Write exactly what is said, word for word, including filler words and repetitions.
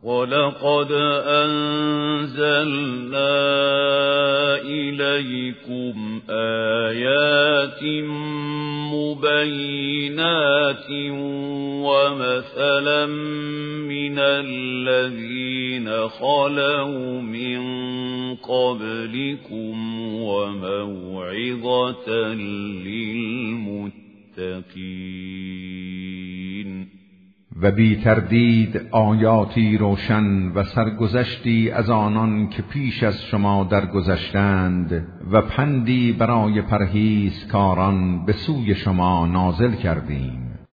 وَلَقَدْ أَنزَلْنَا إِلَيْكُمْ آيَاتٍ مُبَيِّنَاتٍ وَمَثَلًا مِنَ الَّذِينَ خَلَوْا مِن قَبْلِكُمْ وَمَوْعِظَةً لِّلْمُتَّقِينَ. و بی تردید آیاتی روشن و سرگذشتی از آنان که پیش از شما درگذشتند و پندی برای پرهیزکاران به سوی شما نازل کردیم.